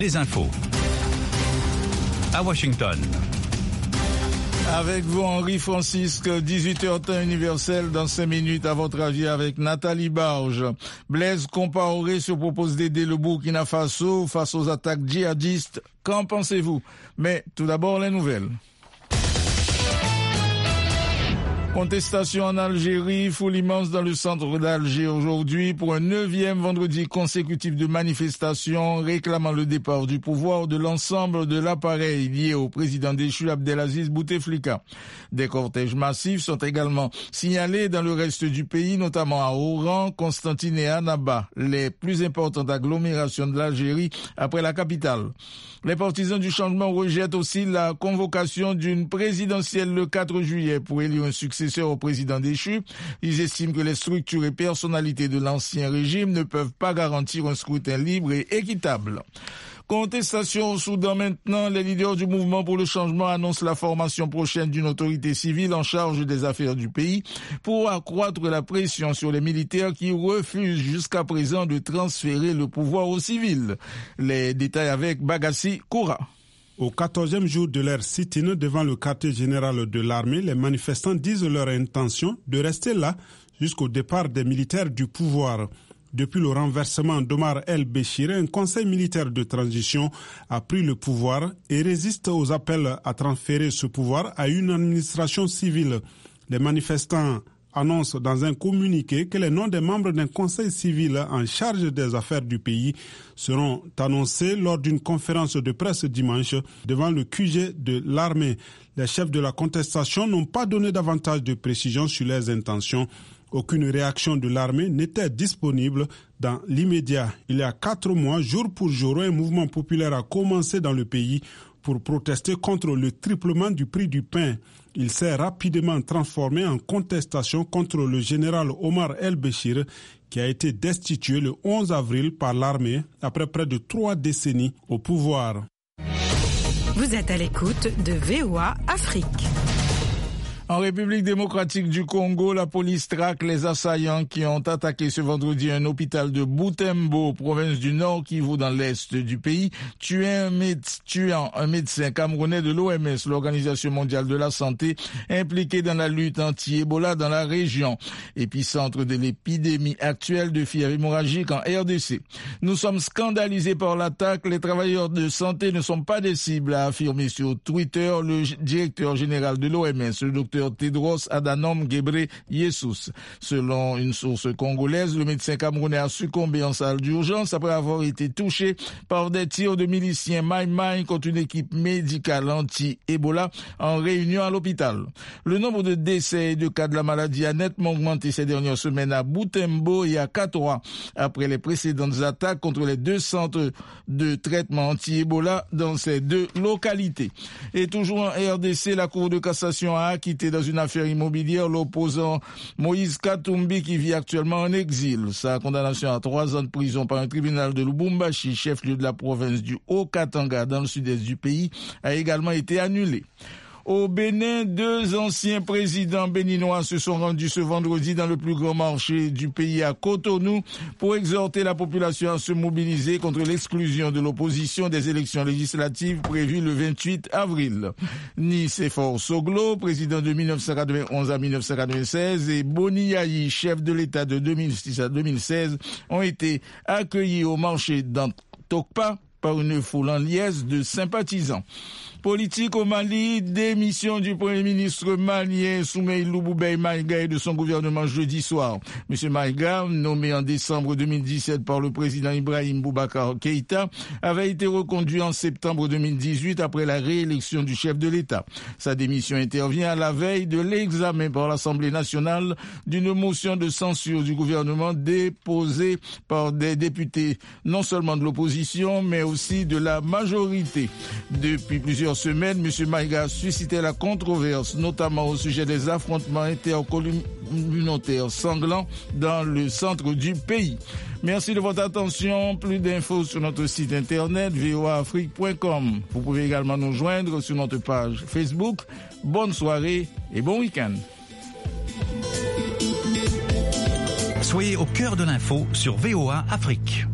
Les infos. À Washington. Avec vous, Henri Francisque, 18h temps universel dans 5 minutes à votre avis avec Nathalie Barge. Blaise Compaoré se propose d'aider le Burkina Faso face aux attaques djihadistes. Qu'en pensez-vous? Mais tout d'abord, les nouvelles. Contestation en Algérie, foule immense dans le centre d'Alger aujourd'hui pour un 9e vendredi consécutif de manifestations réclamant le départ du pouvoir de l'ensemble de l'appareil lié au président déchu Abdelaziz Bouteflika. Des cortèges massifs sont également signalés dans le reste du pays, notamment à Oran, Constantine et Annaba, les plus importantes agglomérations de l'Algérie après la capitale. Les partisans du changement rejettent aussi la convocation d'une présidentielle le 4 juillet pour élire un successeur au président déchu. Ils estiment que les structures et personnalités de l'ancien régime ne peuvent pas garantir un scrutin libre et équitable. Contestation au Soudan maintenant, les leaders du mouvement pour le changement annoncent la formation prochaine d'une autorité civile en charge des affaires du pays pour accroître la pression sur les militaires qui refusent jusqu'à présent de transférer le pouvoir aux civils. Les détails avec Bagassi Koura. Au 14e jour de leur sit-in devant le quartier général de l'armée, les manifestants disent leur intention de rester là jusqu'au départ des militaires du pouvoir. Depuis le renversement d'Omar el-Béchir, un conseil militaire de transition a pris le pouvoir et résiste aux appels à transférer ce pouvoir à une administration civile. Les manifestants annoncent dans un communiqué que les noms des membres d'un conseil civil en charge des affaires du pays seront annoncés lors d'une conférence de presse dimanche devant le QG de l'armée. Les chefs de la contestation n'ont pas donné davantage de précisions sur leurs intentions. Aucune réaction de l'armée n'était disponible dans l'immédiat. Il y a 4 mois, jour pour jour, un mouvement populaire a commencé dans le pays pour protester contre le triplement du prix du pain. Il s'est rapidement transformé en contestation contre le général Omar el-Béchir qui a été destitué le 11 avril par l'armée après près de 3 décennies au pouvoir. Vous êtes à l'écoute de VOA Afrique. En République démocratique du Congo, la police traque les assaillants qui ont attaqué ce vendredi un hôpital de Butembo, province du Nord Kivu dans l'est du pays, tuant un médecin camerounais de l'OMS, l'Organisation mondiale de la santé, impliqué dans la lutte anti-Ebola dans la région, épicentre de l'épidémie actuelle de fièvre hémorragique en RDC. Nous sommes scandalisés par l'attaque. Les travailleurs de santé ne sont pas des cibles, a affirmé sur Twitter le directeur général de l'OMS, le docteur Tedros Adhanom Ghebreyesus. Selon une source congolaise, le médecin camerounais a succombé en salle d'urgence après avoir été touché par des tirs de miliciens Maï-Maï contre une équipe médicale anti-Ebola en réunion à l'hôpital. Le nombre de décès et de cas de la maladie a nettement augmenté ces dernières semaines à Butembo et à Katoa après les précédentes attaques contre les 2 centres de traitement anti-Ebola dans ces 2 localités. Et toujours en RDC, la Cour de cassation a acquitté dans une affaire immobilière l'opposant Moïse Katumbi qui vit actuellement en exil. Sa condamnation à 3 ans de prison par un tribunal de Lubumbashi, chef-lieu de la province du Haut-Katanga dans le sud-est du pays, a également été annulée. Au Bénin, 2 anciens présidents béninois se sont rendus ce vendredi dans le plus grand marché du pays à Cotonou pour exhorter la population à se mobiliser contre l'exclusion de l'opposition des élections législatives prévues le 28 avril. Nicéphore Soglo, président de 1991 à 1996, et Boni Yayi, chef de l'État de 2006 à 2016, ont été accueillis au marché d'Antokpa par une foule en liesse de sympathisants. Politique au Mali, démission du Premier ministre malien Soumeïlou Boubèye Maïga et de son gouvernement jeudi soir. M. Maïga, nommé en décembre 2017 par le président Ibrahim Boubacar Keïta, avait été reconduit en septembre 2018 après la réélection du chef de l'État. Sa démission intervient à la veille de l'examen par l'Assemblée nationale d'une motion de censure du gouvernement déposée par des députés non seulement de l'opposition mais aussi de la majorité. Depuis plusieurs semaines, M. Maïga suscitait la controverse, notamment au sujet des affrontements intercommunautaires sanglants dans le centre du pays. Merci de votre attention. Plus d'infos sur notre site internet voaafrique.com. Vous pouvez également nous joindre sur notre page Facebook. Bonne soirée et bon week-end. Soyez au cœur de l'info sur VOA Afrique.